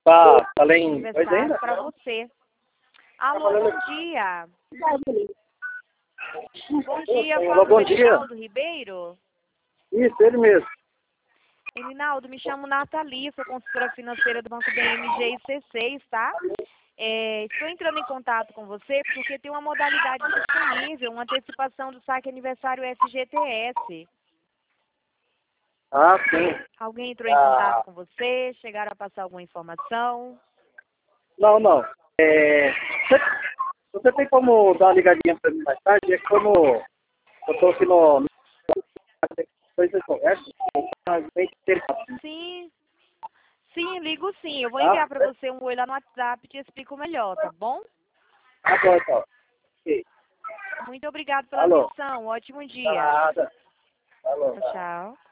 Tá além coisa aniversário ainda? para você. Alô, bom dia. Bom dia, Alô, fala bom do dia. Elinaldo Ribeiro. Isso, ele mesmo. Elinaldo, me chamo Nathalie, sou consultora financeira do Banco BMG e C6, tá? Estou entrando em contato com você porque tem uma modalidade disponível, uma antecipação do saque aniversário FGTS. Ah, sim. Alguém entrou em contato com você? Chegaram a passar alguma informação? Não, não. Você tem como dar uma ligadinha pra mim mais tarde? É que como eu tô aqui no coisa de conversa, bem interessante. Sim, sim, ligo sim. Eu vou Tá? enviar para você um oi lá no WhatsApp e te explico melhor, tá bom? Tá bom, então. Ok. Muito obrigada pela Alô. atenção. Ótimo dia. Nada. Alô. Tchau, tchau.